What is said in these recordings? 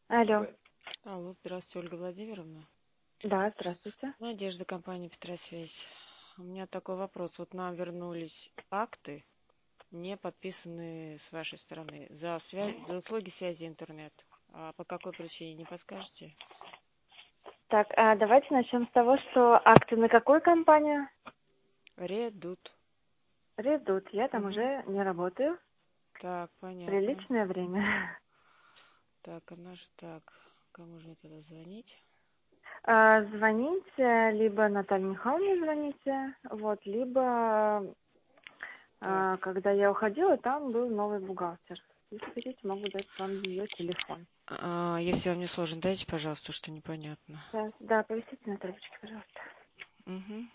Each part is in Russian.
Алло. Алло, здравствуйте, Ольга Владимировна. Да, здравствуйте. Надежда, компания Петросвязь. У меня такой вопрос. Вот нам вернулись акты, не подписанные с вашей стороны, за услуги связи интернет. А по какой причине, не подскажете? Так, давайте начнем с того, что акты на какую компанию? Редут. Редут. Я там Мгм. уже не работаю. Так, понятно. Приличное время. Так, она же так. Кому же мне тогда звонить? Звоните, либо Наталье Михайловне звоните, вот, либо, Так, когда я уходила, там был новый бухгалтер. Если хотите, могу дать вам ее телефон. если вам не сложно, дайте, пожалуйста, что непонятно. Сейчас, да, повесите на трубочке, пожалуйста. Угу.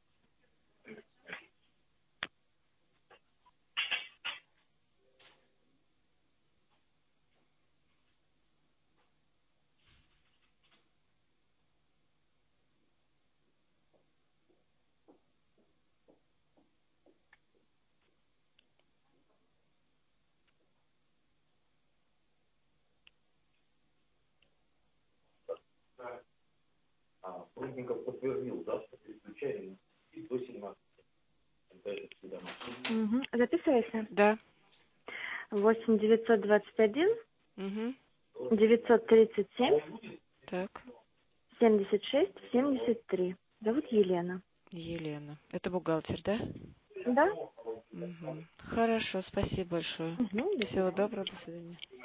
Прудников подтвердил, да, что переключение до 17. Угу. Записывайся. Да. 8 921 Угу. 937 Так. 76 73. Зовут Елена. Елена. Это бухгалтер, да? Да? Мгм. Хорошо, спасибо большое. Угу, до Всего свидания. доброго, до свидания.